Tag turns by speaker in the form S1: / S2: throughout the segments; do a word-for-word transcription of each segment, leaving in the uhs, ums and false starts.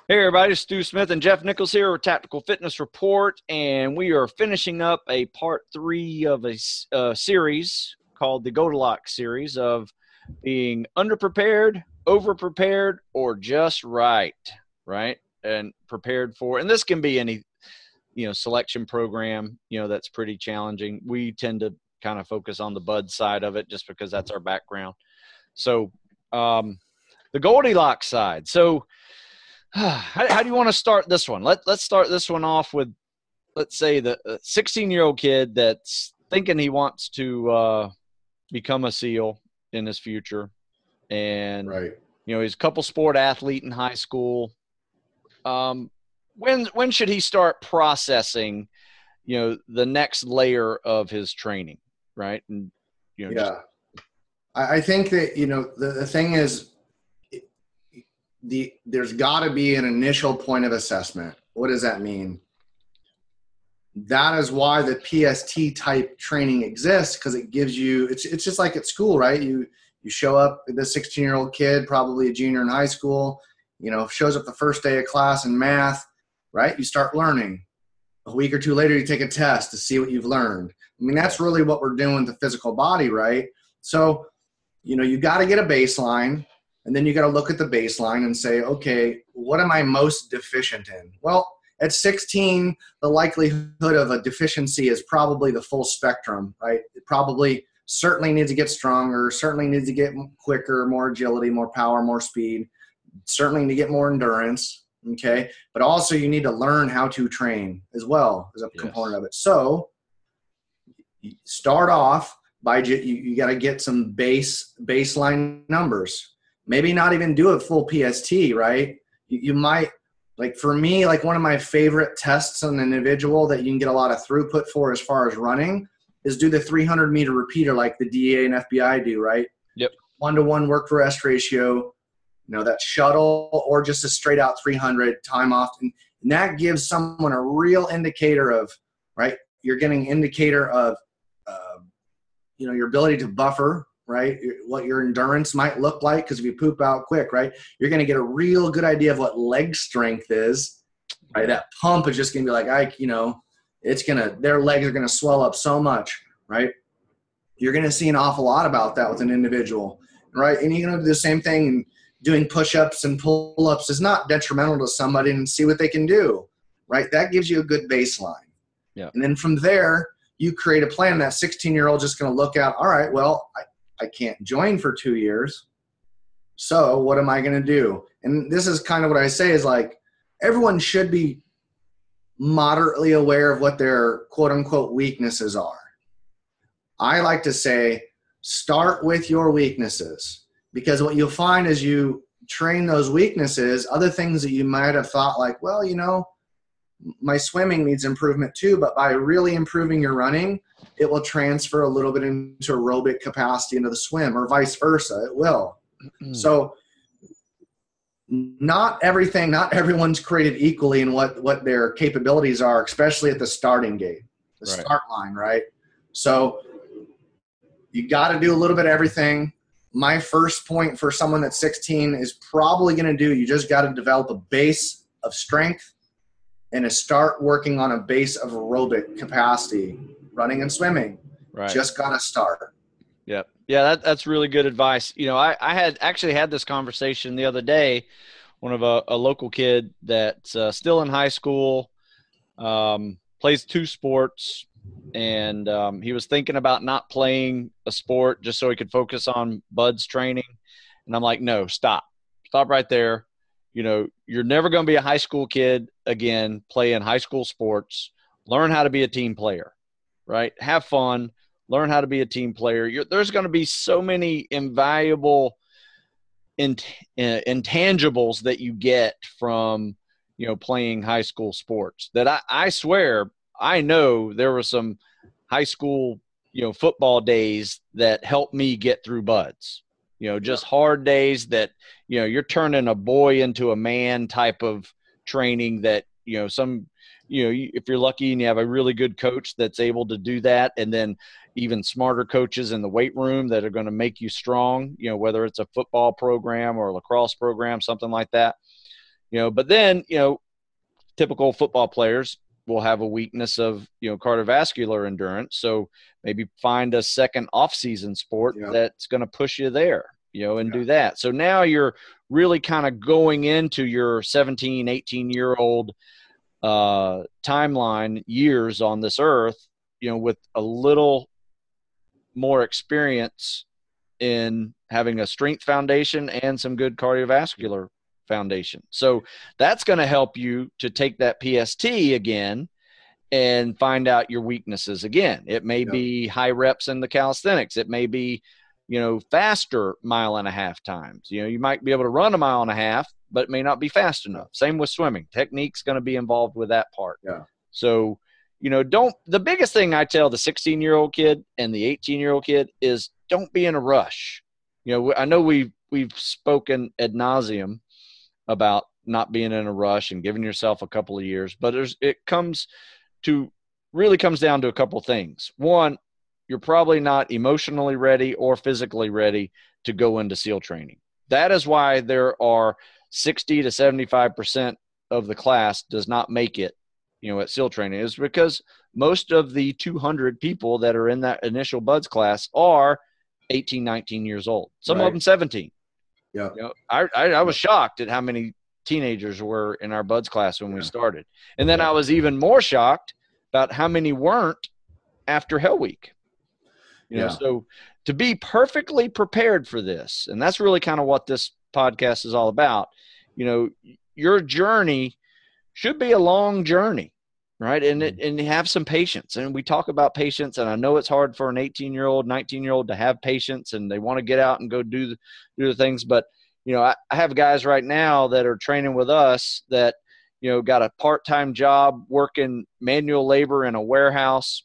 S1: Hey everybody, it's Stu Smith and Jeff Nichols here with Tactical Fitness Report, and we are finishing up a part three of a uh, series called the Goldilocks series of being underprepared, overprepared, or just right, right, and prepared for. And this can be any, you know, selection program, you know, that's pretty challenging. We tend to kind of focus on the bud side of it just because that's our background. So, um, the Goldilocks side. So. How, how do you want to start this one? Let, let's start this one off with, let's say, the sixteen-year-old kid that's thinking he wants to uh, become a SEAL in his future. And,
S2: Right.
S1: you know, he's a couple sport athlete in high school. Um, when when should he start processing, you know, the next layer of his training, right? And, you know, just
S2: Yeah. I, I think that, you know, the, the thing is, the there's got to be an initial point of assessment. What does that mean? That is why the P S T type training exists, because it gives you, it's it's just like at school, right? You you show up, the sixteen-year-old kid, probably a junior in high school, you know, shows up the first day of class in math, right? You start learning. A week or two later, you take a test to see what you've learned. I mean, that's really what we're doing with the physical body, right? So, you know, you got to get a baseline, and then you got to look at the baseline and say, okay, what am I most deficient in? Well, at sixteen, the likelihood of a deficiency is probably the full spectrum, right? It probably certainly needs to get stronger, certainly needs to get quicker, more agility, more power, more speed, certainly need to get more endurance, okay? But also you need to learn how to train as well as a
S1: yes.
S2: component of it. So start off by you, you got to get some base baseline numbers. Maybe not even do a full P S T, right? You, you might, like for me, like one of my favorite tests on an individual that you can get a lot of throughput for as far as running is do the three hundred meter repeater like the D E A and F B I do, right?
S1: Yep.
S2: One-to-one work to rest ratio, you know, that shuttle or just a straight out three hundred time off. And that gives someone a real indicator of, right? You're getting indicator of, uh, you know, your ability to buffer, right? What your endurance might look like. Cause if you poop out quick, right, you're going to get a real good idea of what leg strength is, right?
S1: Yeah.
S2: That pump is just going to be like, I, you know, it's going to, their legs are going to swell up so much, right? You're going to see an awful lot about that with an individual, right? And you're going to do the same thing. And doing push-ups and pull-ups is not detrimental to somebody, and see what they can do, right? That gives you a good baseline.
S1: Yeah.
S2: And then from there, you create a plan. That sixteen-year-old just going to look at, all right, well, I, I can't join for two years. So what am I going to do? And this is kind of what I say is like, everyone should be moderately aware of what their quote-unquote weaknesses are. I like to say, start with your weaknesses, because what you'll find is you train those weaknesses, other things that you might have thought like, well, you know, my swimming needs improvement too, but by really improving your running, it will transfer a little bit into aerobic capacity into the swim, or vice versa. It will. So not everything, not everyone's created equally in what, what their capabilities are, especially at the starting gate, the
S1: Right.
S2: start line, right? So you got to do a little bit of everything. My first point for someone that's sixteen is probably going to do, you just got to develop a base of strength and to start working on a base of aerobic capacity, running and swimming.
S1: Right.
S2: Just got to start.
S1: Yep. Yeah, that, that's really good advice. You know, I, I had actually had this conversation the other day, one of a, a local kid that's uh, still in high school, um, plays two sports, and um, he was thinking about not playing a sport just so he could focus on Bud's training. And I'm like, no, stop. Stop right there. You know, you're never going to be a high school kid again playing high school sports. Learn how to be a team player, right? Have fun. Learn how to be a team player. You're, there's going to be so many invaluable int, uh, intangibles that you get from, you know, playing high school sports that I, I swear I know there were some high school, you know, football days that helped me get through buds, you know, just hard days that, you know, you're turning a boy into a man type of training that, you know, some, you know, if you're lucky and you have a really good coach that's able to do that, and then even smarter coaches in the weight room that are going to make you strong, you know, whether it's a football program or a lacrosse program, something like that. you know, but then, you know, typical football players will have a weakness of, you know, cardiovascular endurance. So maybe find a second off-season sport
S2: yeah.
S1: that's going to push you there, you know, and
S2: yeah.
S1: do that. So now you're really kind of going into your seventeen, eighteen year old uh, timeline years on this earth, you know, with a little more experience in having a strength foundation and some good cardiovascular foundation. So that's going to help you to take that P S T again and find out your weaknesses again. It may yep. be high reps in the calisthenics. It may be, you know, faster mile and a half times. You know, you might be able to run a mile and a half, but it may not be fast enough. Same with swimming. Technique's going to be involved with that part.
S2: Yeah.
S1: So, you know, don't – the biggest thing I tell the sixteen-year-old kid and the eighteen-year-old kid is don't be in a rush. You know, I know we've, we've spoken ad nauseum about not being in a rush and giving yourself a couple of years, but there's it comes to really comes down to a couple of things. One, you're probably not emotionally ready or physically ready to go into SEAL training. That is why there are sixty to seventy-five percent of the class does not make it, you know, at SEAL training, is because most of the two hundred people that are in that initial BUD/S class are eighteen, nineteen years old. Some right. of them seventeen.
S2: Yeah.
S1: You know, I, I, I was shocked at how many teenagers were in our BUD/S class when yeah. we started. And then yeah. I was even more shocked about how many weren't after Hell Week. You know, yeah. so to be perfectly prepared for this, and that's really kind of what this podcast is all about, you know, your journey should be a long journey, right? And it, and have some patience. And we talk about patience, and I know it's hard for an eighteen-year-old, nineteen-year-old to have patience, and they want to get out and go do the, do the things. But, you know, I, I have guys right now that are training with us that, you know, got a part-time job working manual labor in a warehouse,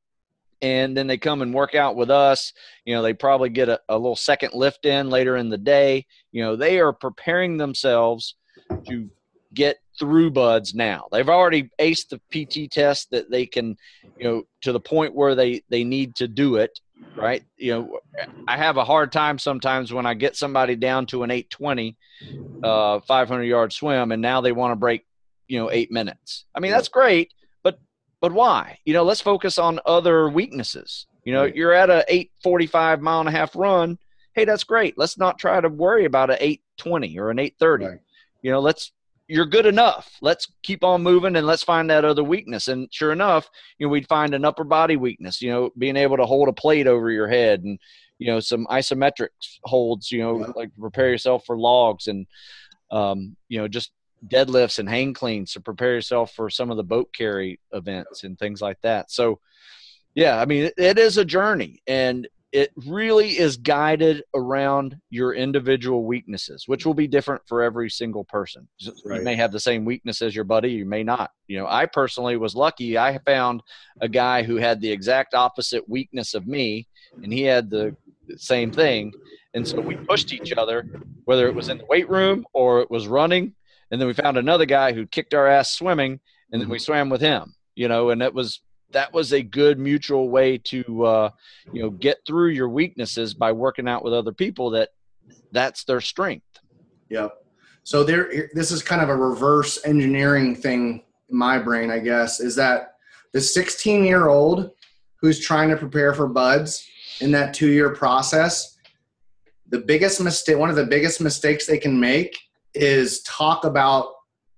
S1: and then they come and work out with us. You know, they probably get a, a little second lift in later in the day. You know, they are preparing themselves to get through BUD/S now. They've already aced the P T test that they can, you know, to the point where they, they need to do it, right? You know, I have a hard time sometimes when I get somebody down to an eight twenty, uh, five hundred yard swim, and now they want to break, you know, eight minutes. I mean, that's great, but, but why? You know, let's focus on other weaknesses. You know, you're at a eight forty-five mile and a half run. Hey, that's great. Let's not try to worry about an eight twenty or an eight thirty. Right. You know, let's, you're good enough. Let's keep on moving and let's find that other weakness. And sure enough, you know, we'd find an upper body weakness, you know, being able to hold a plate over your head and, you know, some isometric holds, you know, yeah. like prepare yourself for logs and, um, you know, just deadlifts and hang cleans to prepare yourself for some of the boat carry events and things like that. So, yeah, I mean, it, it is a journey, and it really is guided around your individual weaknesses, which will be different for every single person. Right. You may have the same weakness as your buddy. You may not. You know, I personally was lucky. I found a guy who had the exact opposite weakness of me, and he had the same thing. And so we pushed each other, whether it was in the weight room or it was running. And then we found another guy who kicked our ass swimming, and then we swam with him, you know, and that was, that was a good mutual way to, uh, you know, get through your weaknesses by working out with other people that that's their strength.
S2: Yep. So there, this is kind of a reverse engineering thing in my brain, I guess, is that the sixteen year old who's trying to prepare for BUD/S in that two year process, the biggest mistake, one of the biggest mistakes they can make is talk about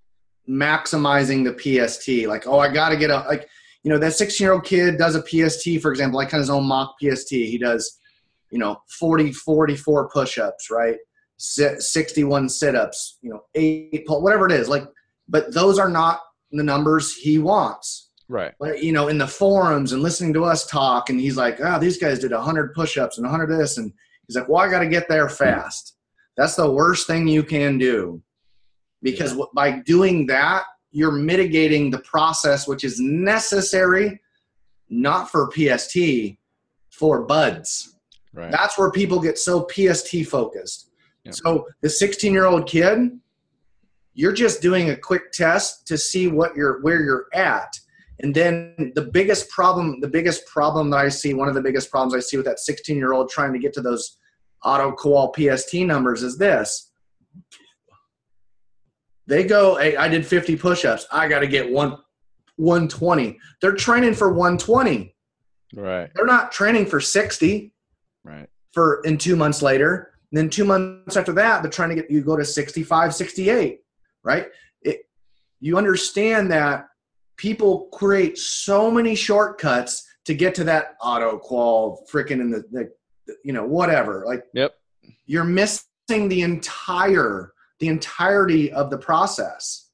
S2: maximizing the P S T. Like, oh, I got to get a, like, you know, that sixteen-year-old kid does a P S T, for example, like kind of his own mock P S T. He does, you know, forty, forty-four push-ups, right? sixty-one sit-ups, you know, eight, pull, whatever it is. Like, but those are not the numbers he wants.
S1: Right.
S2: But, you know, in the forums and listening to us talk, and he's like, oh, these guys did one hundred push-ups and one hundred this. And he's like, well, I got to get there fast. That's the worst thing you can do, because yeah. by doing that, you're mitigating the process, which is necessary, not for P S T, for BUD/S.
S1: Right.
S2: That's where people get so P S T focused.
S1: Yeah.
S2: So the sixteen-year-old kid, you're just doing a quick test to see what you're, where you're at. And then the biggest problem, the biggest problem that I see, one of the biggest problems I see with that sixteen-year-old trying to get to those auto-qual P S T numbers is this. They go, hey, I did fifty push-ups. I got to get one, one twenty. They're training for one twenty.
S1: Right.
S2: They're not training for sixty.
S1: Right.
S2: For in two months later. And then two months after that, they're trying to get you go to sixty-five, sixty-eight, right? It, you understand that people create so many shortcuts to get to that auto qual freaking in the, the, you know, whatever. Like,
S1: yep.
S2: You're missing the entire, the entirety of the process.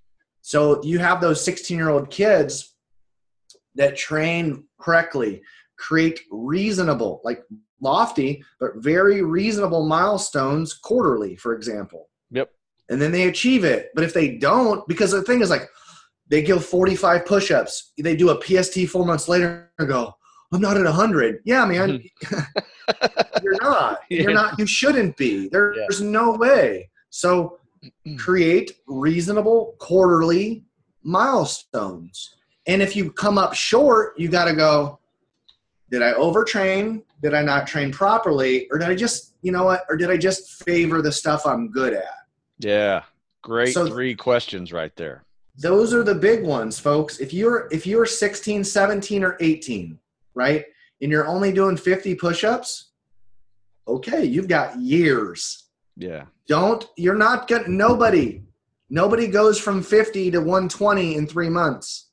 S2: So you have those sixteen-year-old kids that train correctly, create reasonable, like lofty, but very reasonable milestones quarterly, for example.
S1: Yep. And
S2: then they achieve it. But if they don't, because the thing is like, they give forty-five push-ups. They do a P S T four months later and go, I'm not at one hundred. Yeah, man. You're not. Yeah. You're not. You shouldn't be. There's yeah. no way. So create reasonable quarterly milestones. And if you come up short, you got to go, did I overtrain? Did I not train properly? Or did I just, you know what? Or did I just favor the stuff I'm good at?
S1: Yeah. Great so, three questions right there.
S2: Those are the big ones, folks. If you're if you're sixteen, seventeen, or eighteen, right, and you're only doing fifty push-ups, okay, you've got years.
S1: Yeah.
S2: Don't you're not gonna nobody nobody goes from fifty to one twenty in three months.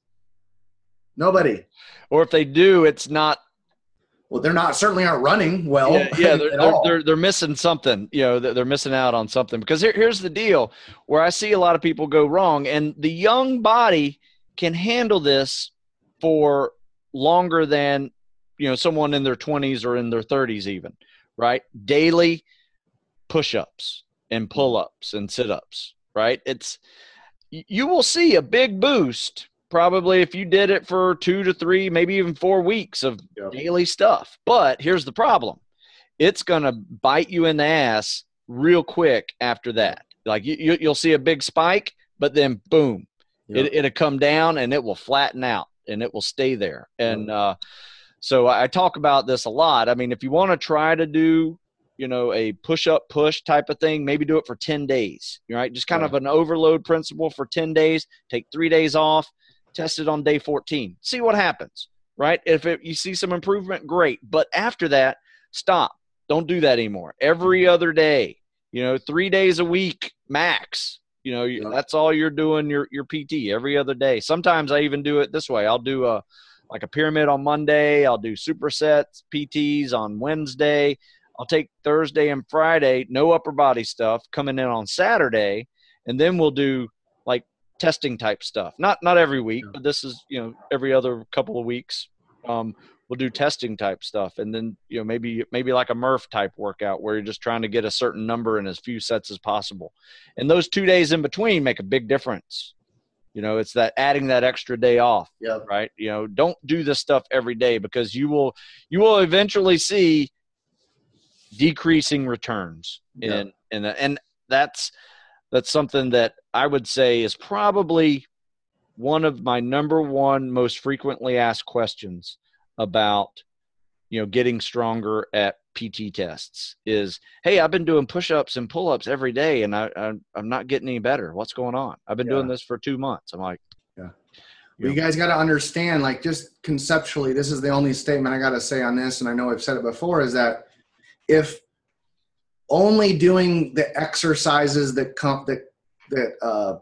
S2: Nobody.
S1: Or if they do, it's not.
S2: Well, they're not certainly aren't running well.
S1: Yeah, yeah they're, they're, they're they're missing something. You know, they're, they're missing out on something. Because here, here's the deal, where I see a lot of people go wrong, and the young body can handle this for longer than, you know, someone in their twenties or in their thirties even, right? Daily push-ups and pull-ups and sit-ups, right? It's you will see a big boost. Probably if you did it for two to three, maybe even four weeks of yep. daily stuff. But here's the problem. It's going to bite you in the ass real quick after that. Like you, you, you'll see a big spike, but then boom, yep. it, it'll come down and it will flatten out and it will stay there. And yep. uh, so I talk about this a lot. I mean, if you want to try to do, you know, a push-up push type of thing, maybe do it for ten days, right? Just kind right. of an overload principle for ten days, take three days off. Test it on day fourteen. See what happens, right? If it, you see some improvement, great. But after that, stop. Don't do that anymore. Every other day, you know, three days a week max. You know, yeah. that's all you're doing your your P T every other day. Sometimes I even do it this way. I'll do a like a pyramid on Monday. I'll do supersets, P Ts on Wednesday. I'll take Thursday and Friday, no upper body stuff, coming in on Saturday, and then we'll do like testing type stuff. Not not every week, but this is, you know, every other couple of weeks. Um, we'll do testing type stuff, and then, you know, maybe maybe like a Murph type workout where you're just trying to get a certain number in as few sets as possible. And those two days in between make a big difference. You know, it's that adding that extra day off,
S2: yeah.
S1: right? You know, don't do this stuff every day because you will you will eventually see decreasing returns in
S2: yeah.
S1: in the, and that's that's something that I would say is probably one of my number one most frequently asked questions about, you know, getting stronger at P T tests is, hey, I've been doing push-ups and pull-ups every day and I, I I'm not getting any better. What's going on? I've been yeah. doing this for two months. I'm like,
S2: yeah. Well, you guys got to understand, like, just conceptually, this is the only statement I got to say on this, and I know I've said it before, is that if only doing the exercises that comp that that uh,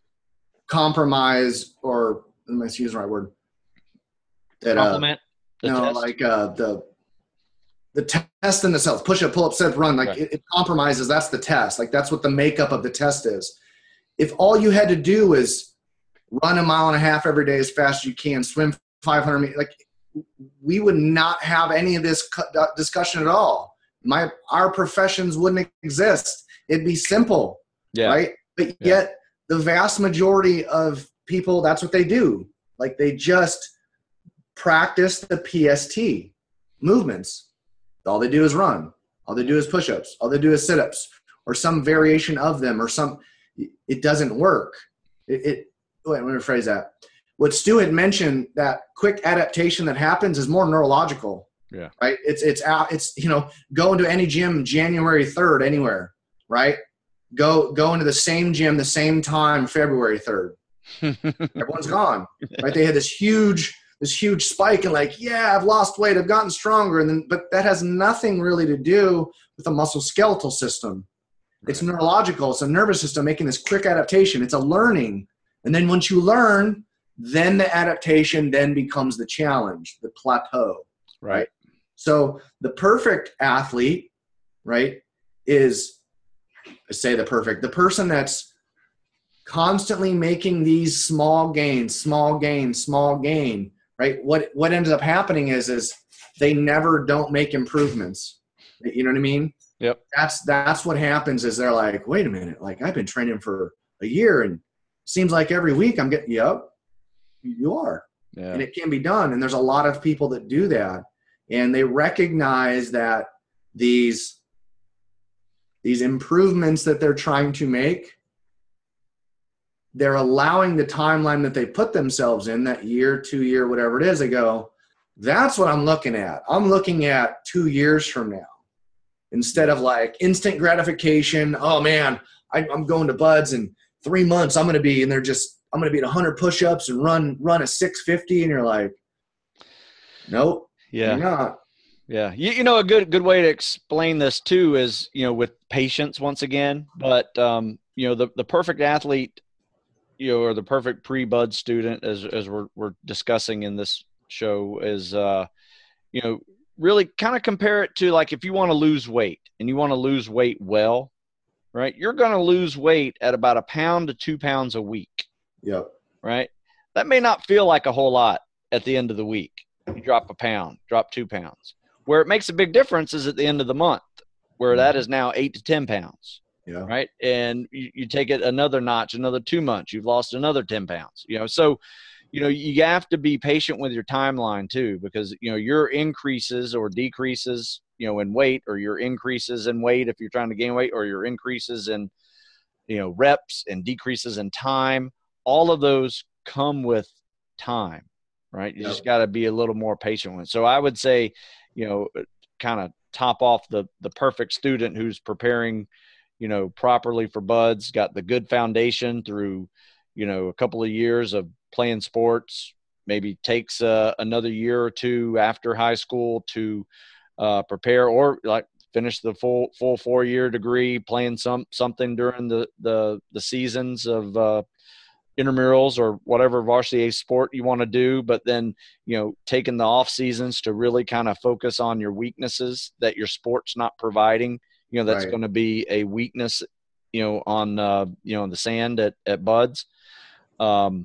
S2: compromise, or let's use the right word, that
S1: complement
S2: uh, no, test. like uh, the the test in itself, push up, pull up, set, run, like right. it, it compromises. That's the test. Like that's what the makeup of the test is. If all you had to do is run a mile and a half every day as fast as you can, swim five hundred meters, like we would not have any of this discussion at all. My our professions wouldn't exist. It'd be simple,
S1: yeah.
S2: right? But
S1: yeah.
S2: yet the vast majority of people, that's what they do. Like they just practice the P S T movements. All they do is run. All they do is push-ups. All they do is sit-ups or some variation of them or some – it doesn't work. It, it wait, let me rephrase that. What Stu had mentioned, that quick adaptation that happens is more neurological.
S1: Yeah.
S2: Right. It's, it's out. It's, you know, go into any gym January third anywhere. Right. go go into the same gym the same time February third. Everyone's gone, right? They had this huge this huge spike and like, yeah, I've lost weight, I've gotten stronger, and then but that has nothing really to do with the muscle skeletal system. It's right. Neurological. It's a nervous system making this quick adaptation. It's a learning, and then once you learn, then the adaptation then becomes the challenge, the plateau, right? right? So the perfect athlete, right, is I say the perfect the person that's constantly making these small gains, small gain, small gain, right? What what ends up happening is is they never don't make improvements. You know what I mean?
S1: Yep.
S2: That's that's what happens is they're like, wait a minute, like I've been training for a year and seems like every week I'm getting, yep, you are. Yeah. And it can be done. And there's a lot of people that do that. And they recognize that these these improvements that they're trying to make, they're allowing the timeline that they put themselves in, that year, two year, whatever it is, they go, that's what I'm looking at. I'm looking at two years from now. Instead of like instant gratification, oh man, I, I'm going to Buds in three months, I'm going to be, and they're just, I'm going to be at one hundred push-ups and run run a six fifty, and you're like, nope,
S1: yeah,
S2: you're not.
S1: Yeah. You, you know, a good good way to explain this too is, you know, with patience once again, but, um, you know, the, the perfect athlete, you know, or the perfect pre-Bud student, as as we're we're discussing in this show, is uh, you know, really kind of compare it to like if you want to lose weight and you want to lose weight well, right? You're going to lose weight at about a pound to two pounds a week.
S2: Yep.
S1: Right. That may not feel like a whole lot at the end of the week. You drop a pound, drop two pounds. Where it makes a big difference is at the end of the month, where that is now eight to ten pounds.
S2: Yeah.
S1: Right. And you, you take it another notch, another two months, you've lost another ten pounds, you know, so, you know, you have to be patient with your timeline too, because, you know, your increases or decreases, you know, in weight, or your increases in weight, if you're trying to gain weight, or your increases in, you know, reps and decreases in time, all of those come with time, right? You yep. just got to be a little more patient with it. So I would say, you know, kind of top off the, the perfect student who's preparing, you know, properly for Buds, got the good foundation through, you know, a couple of years of playing sports, maybe takes uh, another year or two after high school to uh, prepare, or like finish the full, full four year degree, playing some, something during the, the, the seasons of uh, intramurals or whatever varsity sport you want to do. But then, you know, taking the off seasons to really kind of focus on your weaknesses that your sport's not providing. You know, that's right. going to be a weakness, you know, on, uh, you know, the sand at, at Buds. Um,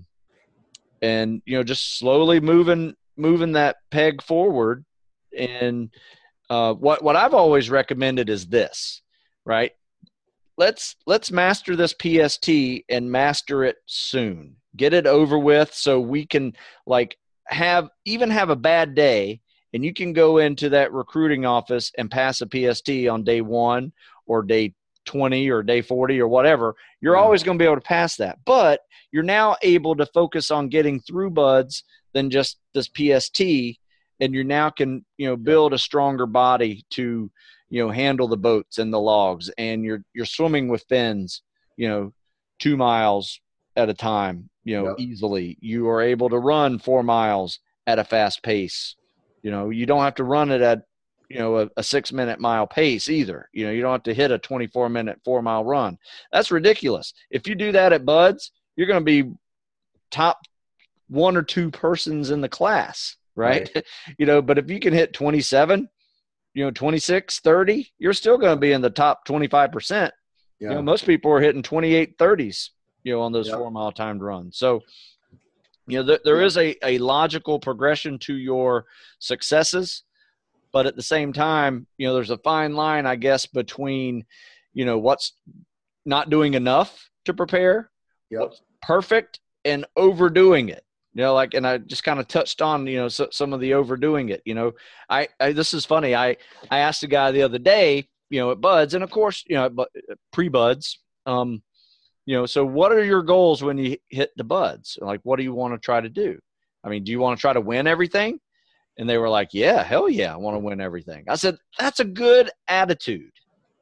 S1: and, you know, just slowly moving, moving that peg forward. And uh, what, what I've always recommended is this, right? Let's, let's master this P S T and master it soon. Get it over with so we can like have, even have a bad day, and you can go into that recruiting office and pass a P S T on day one or day twenty or day forty or whatever. You're yeah. always going to be able to pass that. But you're now able to focus on getting through Buds than just this P S T. And you now can, you know, build a stronger body to, you know, handle the boats and the logs. And you're, you're swimming with fins, you know, two miles at a time, you know, yep. easily. You are able to run four miles at a fast pace. You know, you don't have to run it at, you know, a, a six minute mile pace either. You know, you don't have to hit a twenty-four minute, four mile run. That's ridiculous. If you do that at Buds, you're going to be top one or two persons in the class, right? right. You know, but if you can hit twenty-seven, you know, twenty-six, thirty, you're still going to be in the top twenty-five percent. Yeah. You know, most people are hitting twenty-eight, thirties, you know, on those yep. four mile timed runs. So, you know, there, there is a, a logical progression to your successes, but at the same time, you know, there's a fine line, I guess, between, you know, what's not doing enough to prepare,
S2: yep.
S1: what's perfect, and overdoing it. You know, like, and I just kind of touched on, you know, so, some of the overdoing it. You know, I, I this is funny. I, I asked a guy the other day, you know, at Buds, and of course, you know, but pre-Buds, um, you know, so what are your goals when you hit the Buds? Like, what do you want to try to do? I mean, do you want to try to win everything? And they were like, yeah, hell yeah, I want to win everything. I said, that's a good attitude,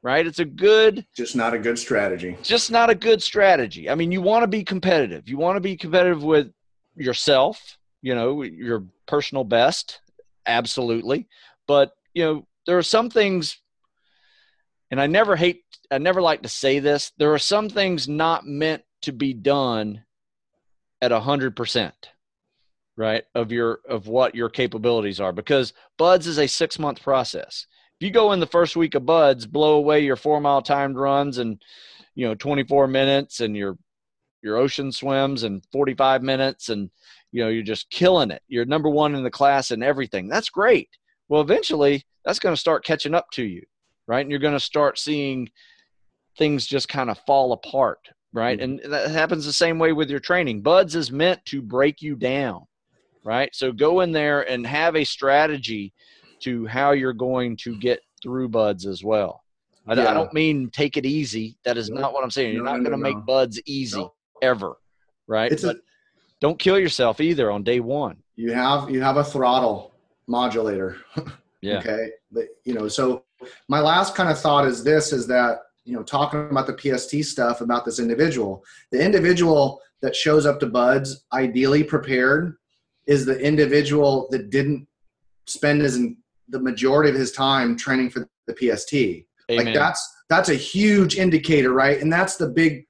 S1: right? It's a good,
S2: just not a good strategy.
S1: Just not a good strategy. I mean, you want to be competitive. You want to be competitive with yourself, you know, your personal best. Absolutely. But, you know, there are some things, and I never hate, I never like to say this. There are some things not meant to be done at a hundred percent, right? Of your, of what your capabilities are, because BUD/S is a six month process. If you go in the first week of BUD/S, blow away your four mile timed runs and, you know, twenty-four minutes, and your, your ocean swims in forty-five minutes, and, you know, you're just killing it. You're number one in the class and everything. That's great. Well, eventually that's going to start catching up to you, right? And you're going to start seeing things just kind of fall apart, right? Mm-hmm. And that happens the same way with your training. BUD/S is meant to break you down, right? So go in there and have a strategy to how you're going to get through BUD/S as well. I, yeah. I don't mean take it easy. That is no. not what I'm saying. You're no, not no, going to no, make no. BUD/S easy no. ever, right? It's but a, don't kill yourself either on day one.
S2: You have you have a throttle modulator.
S1: Yeah.
S2: Okay. But, you know, so my last kind of thought is this, is that, you know, talking about the P S T stuff about this individual, the individual that shows up to BUD/S ideally prepared is the individual that didn't spend his the majority of his time training for the P S T. Amen. Like that's that's a huge indicator, right? And that's the big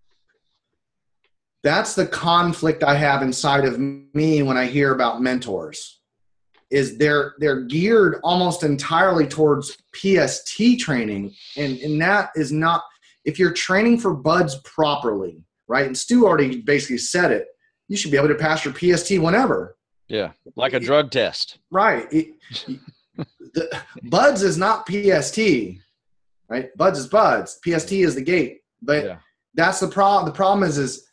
S2: that's the conflict I have inside of me when I hear about mentors. Is they're they're geared almost entirely towards P S T training, and and that is not, if you're training for BUD/S properly, right? And Stu already basically said it. You should be able to pass your P S T whenever.
S1: Yeah, like a drug test.
S2: Right. It, the, BUD/S is not P S T, right? BUD/S is BUD/S. P S T is the gate. But yeah. that's the problem. The problem is, is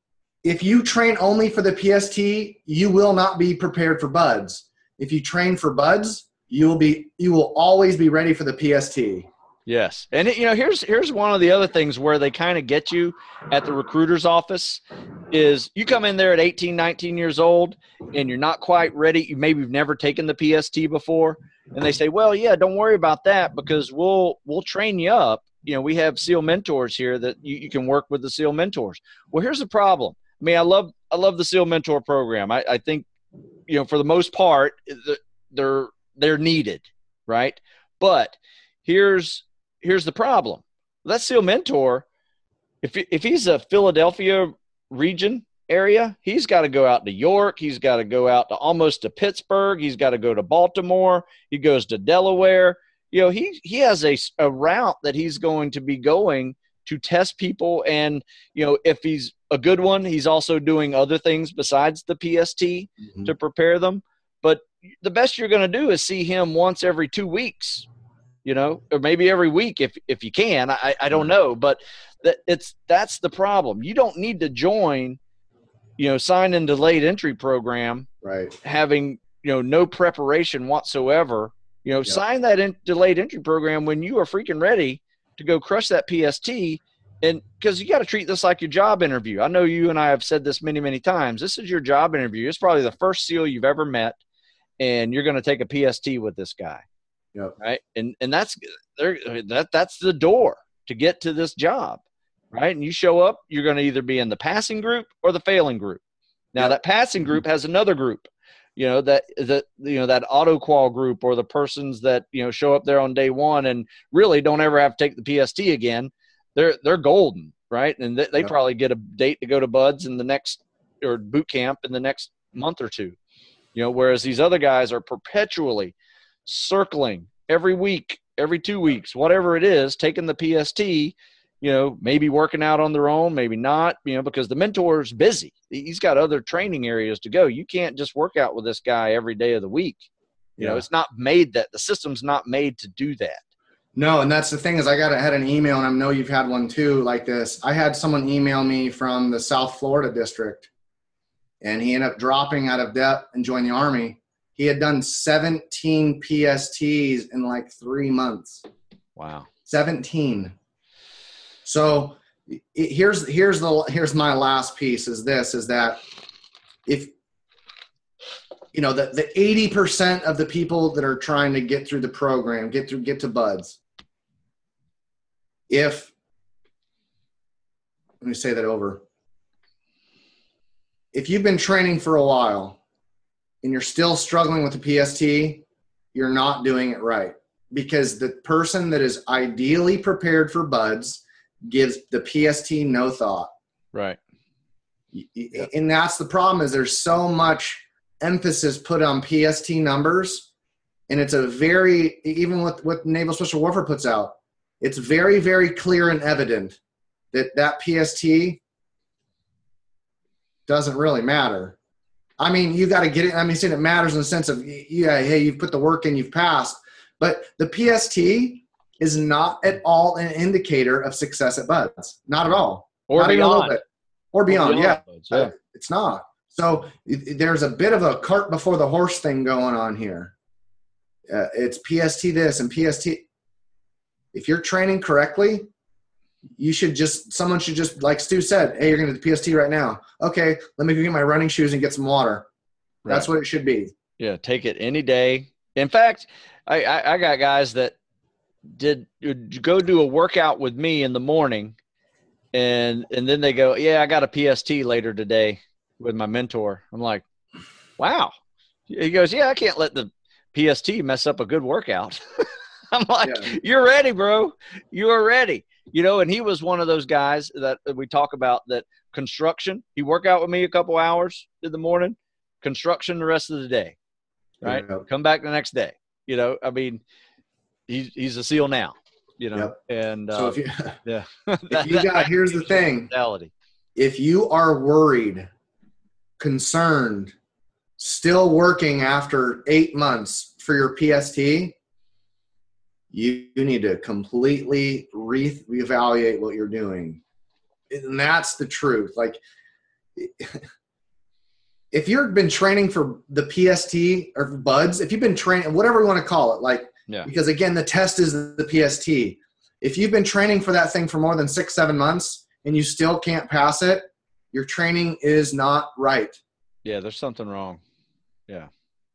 S2: if you train only for the P S T, you will not be prepared for BUD/S. If you train for BUD/S, you will be you will always be ready for the P S T.
S1: Yes. And, you know, here's here's one of the other things where they kind of get you at the recruiter's office is you come in there at eighteen, nineteen years old and you're not quite ready. You maybe you've never taken the P S T before. And they say, well, yeah, don't worry about that because we'll we'll train you up. You know, we have SEAL mentors here that you, you can work with the SEAL mentors. Well, here's the problem. I mean, I love I love the SEAL mentor program. I, I think, you know, for the most part, they're they're needed, right? But here's here's the problem. That SEAL mentor, if if he's a Philadelphia region area, he's got to go out to York. He's got to go out to almost to Pittsburgh. He's got to go to Baltimore. He goes to Delaware. You know, he he has a, a route that he's going to be going to test people. And, you know, if he's a good one, he's also doing other things besides the P S T mm-hmm. to prepare them. But the best you're going to do is see him once every two weeks, you know, or maybe every week if if you can. I, I don't know. But that it's that's the problem. You don't need to join, you know, sign in delayed entry program,
S2: right?
S1: Having, you know, no preparation whatsoever. You know, yep. sign that in delayed entry program when you are freaking ready to go crush that P S T. And because you got to treat this like your job interview. I know you and I have said this many, many times. This is your job interview. It's probably the first SEAL you've ever met, and you're going to take a P S T with this guy.
S2: Yep.
S1: Right. And and that's that that's the door to get to this job. Right. And you show up, you're going to either be in the passing group or the failing group. Now, yep. that passing group has another group, you know, that that you know, that auto qual group, or the persons that, you know, show up there on day one and really don't ever have to take the P S T again. They're they're golden, right? And they, they yep. probably get a date to go to BUD/S in the next, or boot camp in the next month or two. You know, whereas these other guys are perpetually circling every week, every two weeks, whatever it is, taking the P S T, you know, maybe working out on their own, maybe not, you know, because the mentor's busy. He's got other training areas to go. You can't just work out with this guy every day of the week. You yeah. know, it's not made that, the system's not made to do that.
S2: No, and that's the thing is I got I had an email, and I know you've had one too like this. I had someone email me from the South Florida district, and he ended up dropping out of debt and joined the Army. He had done seventeen P S Ts in like three months.
S1: Wow.
S2: seventeen. So it, here's here's the here's my last piece is this is that if you know the the eighty percent of the people that are trying to get through the program, get through get to BUD/S, if, let me say that over. If you've been training for a while and you're still struggling with the P S T, you're not doing it right, because the person that is ideally prepared for buds gives the P S T no thought.
S1: Right.
S2: And that's the problem, is there's so much emphasis put on P S T numbers. And it's a very, even with what Naval Special Warfare puts out, it's very, very clear and evident that that P S T doesn't really matter. I mean, you got to get it. I mean, saying it matters in the sense of, yeah, hey, you've put the work in, you've passed. But the P S T is not at all an indicator of success at buds. Not at all.
S1: Or
S2: not
S1: beyond.
S2: even a little bit. Or beyond,
S1: or beyond
S2: yeah.
S1: buds, yeah.
S2: It's not. So it, there's a bit of a cart before the horse thing going on here. Uh, it's P S T this and P S T. If you're training correctly, you should just, someone should just, like Stu said, hey, you're going to do P S T right now. Okay, let me go get my running shoes and get some water.
S1: Right.
S2: That's what it should be.
S1: Yeah, take it any day. In fact, I, I, I got guys that did go do a workout with me in the morning, and and then they go, yeah, I got a P S T later today with my mentor. I'm like, wow. He goes, yeah, I can't let the P S T mess up a good workout. I'm like, yeah. You're ready, bro. You are ready. You know, and he was one of those guys that we talk about, that construction, he worked out with me a couple hours in the morning, construction the rest of the day, right? Yep. Come back the next day. You know, I mean, he's, he's a SEAL now, you know, yep. and uh,
S2: so if you,
S1: yeah,
S2: if you got, here's the thing. If you are worried, concerned, still working after eight months for your P S T, you, you need to completely re reevaluate what you're doing. And that's the truth. Like, if you've been training for the P S T or buds, if you've been training, whatever you want to call it, like, yeah. because again, the test is the P S T. If you've been training for that thing for more than six, seven months and you still can't pass it, your training is not right.
S1: Yeah, there's something wrong. Yeah.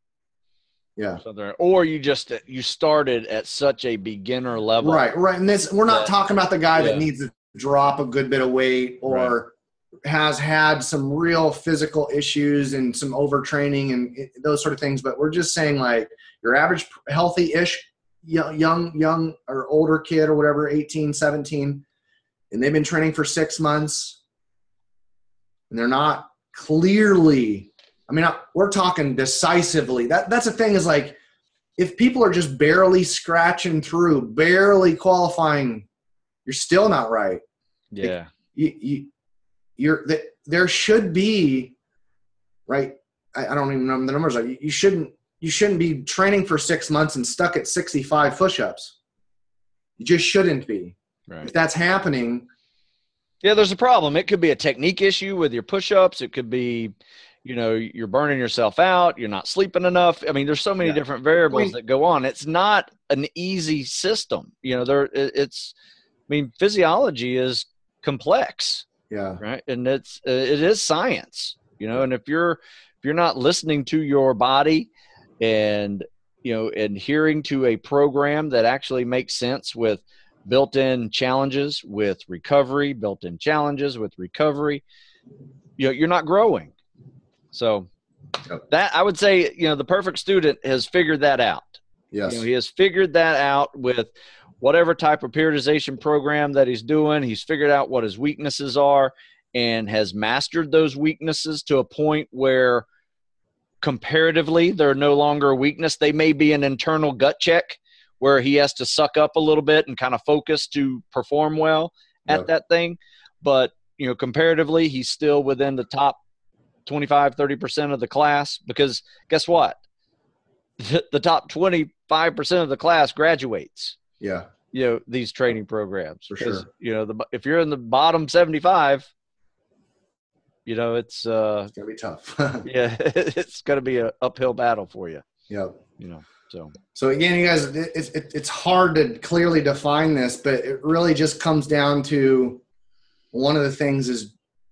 S2: Yeah.
S1: Something, or you just, you started at such a beginner level.
S2: Right, right. And this, we're not that, talking about the guy yeah. that needs to drop a good bit of weight or right. has had some real physical issues and some overtraining and those sort of things. But we're just saying, like, your average healthy-ish young, young, young or older kid or whatever, eighteen, seventeen, and they've been training for six months and they're not clearly, I mean, we're talking decisively. That That's the thing, is like, if people are just barely scratching through, barely qualifying, you're still not right.
S1: Yeah.
S2: Like, you, you, you're, there should be, right, I, I don't even know the numbers. You, you shouldn't you shouldn't be training for six months and stuck at sixty-five push-ups. You just shouldn't be.
S1: Right.
S2: If that's happening.
S1: Yeah, there's a problem. It could be a technique issue with your push-ups. It could be, you know, you're burning yourself out. You're not sleeping enough. I mean, there's so many yeah. different variables I mean, that go on. It's not an easy system. You know, there it's, I mean, physiology is complex.
S2: Yeah.
S1: Right. And it's, it is science, you know, and if you're, if you're not listening to your body and, you know, adhering to a program that actually makes sense with built-in challenges with recovery, built-in challenges with recovery, you know, you're not growing. So that, I would say, you know, the perfect student has figured that out.
S2: Yes.
S1: You know, he has figured that out with whatever type of periodization program that he's doing. He's figured out what his weaknesses are and has mastered those weaknesses to a point where comparatively they're no longer a weakness. They may be an internal gut check where he has to suck up a little bit and kind of focus to perform well at yep. that thing. But, you know, comparatively, he's still within the top twenty-five, thirty percent of the class, because guess what? The top twenty-five percent of the class graduates.
S2: Yeah.
S1: You know, these training programs.
S2: For sure.
S1: You know, the, if you're in the bottom seventy-five, you know, it's, uh,
S2: it's going to be tough.
S1: yeah. It's going to be an uphill battle for you.
S2: Yep.
S1: You know, so.
S2: So again, you guys, it's, it, it's hard to clearly define this, but it really just comes down to one of the things is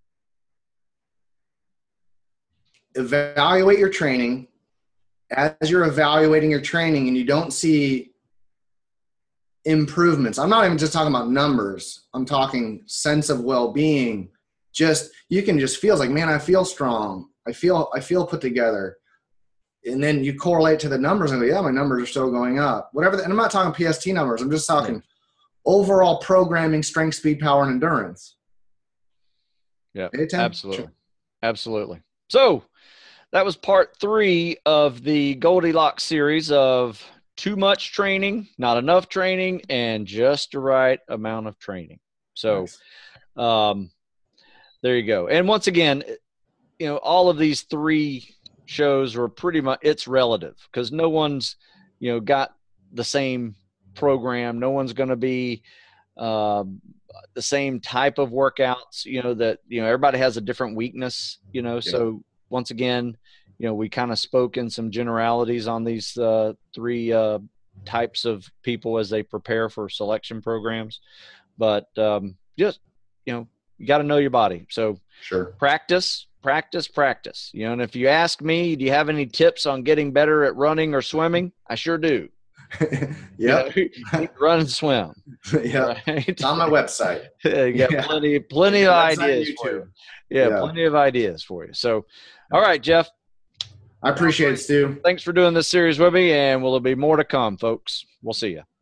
S2: evaluate your training. As you're evaluating your training and you don't see improvements. I'm not even just talking about numbers. I'm talking sense of well-being. Just, you can just feel like, man, I feel strong. I feel, I feel put together. And then you correlate to the numbers and go, yeah, my numbers are still going up. Whatever. The, and I'm not talking P S T numbers. I'm just talking yeah. overall programming, strength, speed, power, and endurance.
S1: Yeah, absolutely. Absolutely. So that was part three of the Goldilocks series of too much training, not enough training, and just the right amount of training. So nice. um, there you go. And once again, you know, all of these three shows were pretty much, it's relative because no one's, you know, got the same program. No one's going to be um, the same type of workouts, you know, that, you know, everybody has a different weakness, you know, yeah. So once again, you know, we kind of spoke in some generalities on these uh, three uh, types of people as they prepare for selection programs, but um, just, you know, you got to know your body. So
S2: sure. practice,
S1: practice, practice, you know, and if you ask me, do you have any tips on getting better at running or swimming? I sure do.
S2: Yeah,
S1: you know, run and swim.
S2: Yeah, right? It's on my website.
S1: You got yeah. plenty, plenty of ideas for you. Yeah, yeah, plenty of ideas for you. So, all right, Jeff.
S2: I appreciate it, Stu.
S1: Thanks for doing this series with me, and will there be more to come, folks? We'll see you.